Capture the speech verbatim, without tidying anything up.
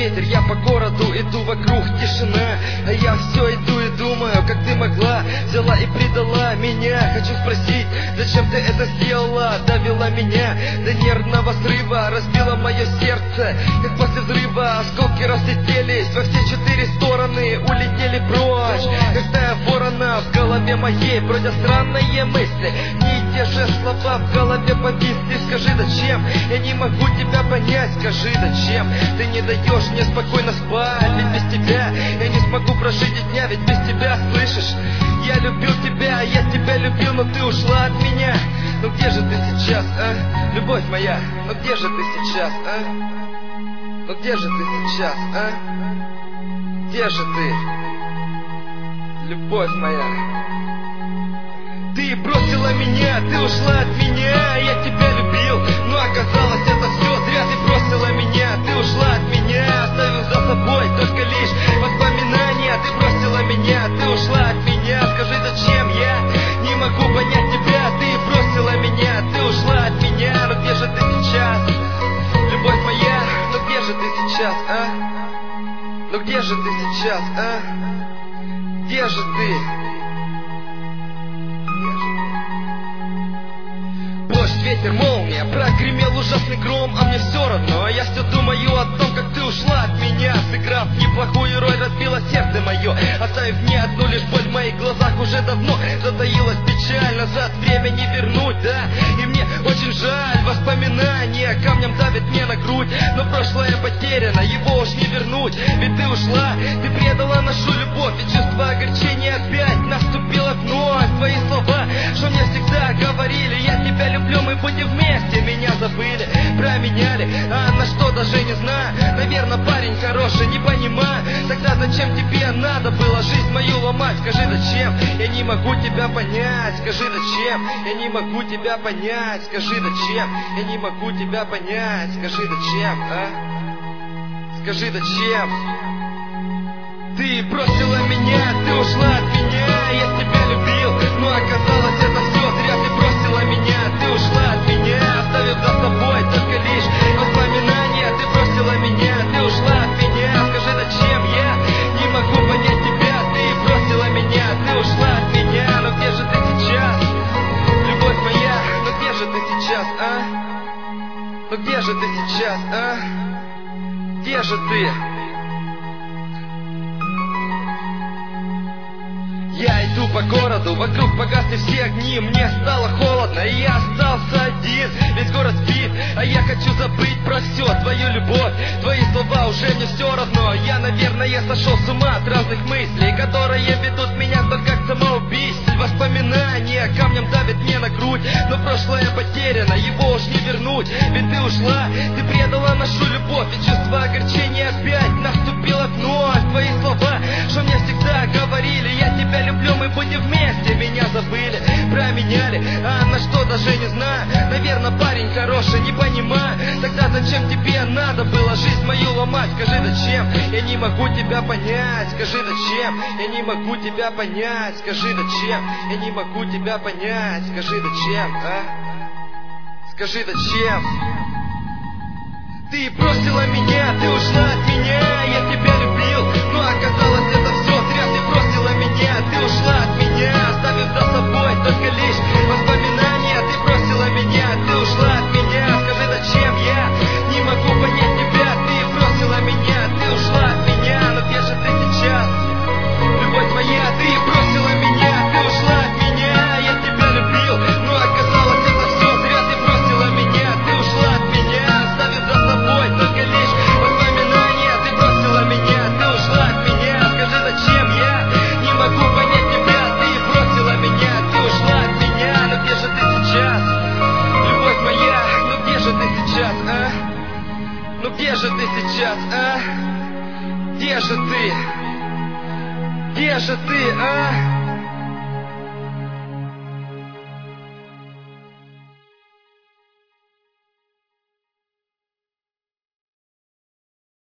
ветер, я по городу иду, вокруг тишина, а я все иду и думаю, как ты могла, взяла и предала меня. Хочу спросить, зачем ты это сделала? Довела меня до нервного срыва, разбила мое сердце, как после взрыва. Осколки разлетелись во все четыре стороны, улетели прочь, как стая ворона. В голове моей бродят странные мысли, не те же слова в голове повисли. Скажи, зачем я не могу тебя понять? Скажи, зачем ты не даешь мне спокойно спать? Ведь без тебя я не смогу прожить и дня, ведь без тебя, слышишь? Я любил тебя, я тебя любил, но ты ушла от меня. Ну где же ты сейчас, а? Любовь моя, ну где же ты сейчас, а? Ну где же ты сейчас, а? Где же ты? Любовь моя. Ты бросила меня, ты ушла от меня, я тебя любил, но оказалось это все зря. Ты бросила меня, ты ушла от меня, оставив за собой только лишь воспоминания. Ты бросила меня, ты ушла от меня, скажи, зачем я не могу понять тебя? Ты бросила меня, ты ушла от меня, но где же ты сейчас? Любовь моя, ну где же ты сейчас, а? Ну где же ты сейчас, а? Где же ты? Дождь, ветер, молния, прогремел ужасный гром, а мне все равно. Я все думаю о том, как ты ушла от меня, сыграв неплохую роль, разбила сердце мое, оставив мне одну лишь боль. В моих глазах уже давно затаилась печаль, назад время не вернуть, да. И мне очень жаль, воспоминания камнем давят мне на грудь, но прошлое потеряно, его уж не вернуть. Ведь ты ушла, ты предала нашу любовь, и чувство огорчения опять наступило вновь. Твои слова, что мне всегда говорили, я тебя люблю, мы будем вместе, меня забыли, променяли, а на что даже не знаю. Наверное, парень хороший, не понимаю, тогда зачем тебе надо было жизнь мою ломать? Скажи, зачем я не могу тебя понять? Скажи, зачем я не могу тебя понять? Скажи, зачем я не могу тебя понять? Скажи, зачем, а? Скажи, зачем? Ты бросила меня, ты ушла от меня, я тебя любил, но оказалось это все зря. Ты бросила меня, ты ушла от меня, оставив за собой только лишь воспоминания. Ты бросила меня, ты ушла от меня, скажи, зачем я не могу понять тебя? Ты бросила меня, ты ушла от меня, но где же ты сейчас? Любовь моя, ну где же ты сейчас, а? Ну где же ты сейчас, а? Где же ты? Я иду по городу, вокруг погасли все огни, мне стало холодно, и я остался один. Весь город спит, а я хочу забыть про все. Твою любовь, твои слова, уже мне все равно. Я, наверное, сошел с ума от разных мыслей, которые ведут меня только к самоубийству. Воспоминания камнем давят мне на грудь, но прошлое потеряно, его уж не вернуть. Ведь ты ушла, ты предала нашу любовь, и чувство огорчения опять наступило вновь. Твои слова, что мне всегда говорили, я тебя люблю, мы будем вместе, меня забыли, променяли, а на что даже не знаю. Наверное, парень хороший, не понимаю, тогда зачем тебе надо было жизнь мою ломать? Скажи, зачем я не могу тебя понять? Скажи, зачем я не могу тебя понять? Скажи, зачем я не могу тебя понять? Скажи, зачем, а? Скажи, зачем? Ты бросила меня, ты ушла от меня, я тебя любил, но оказалось это все зря. Ты бросила меня, ты ушла от меня, оставив за собой только лишь воспоминания. Ты бросила меня, ты ушла от меня, скажи, зачем я не могу понять тебя? Ты бросила меня, ты ушла от меня, но где же ты сейчас? Любовь моя, ты бросила меня, ты ушла от меня, я тебя любил, но оказалось это все зря. Ты бросила меня, ты ушла от меня, оставив за собой только лишь воспоминания. Ты бросила меня, ты ушла от меня, скажи, зачем я не могу понять тебя? Ты бросила меня, ты ушла от меня, но где же ты сейчас? Любовь моя, ну где же ты сейчас, а? Ну где же ты сейчас, а? Где же ты? Где же ты, а?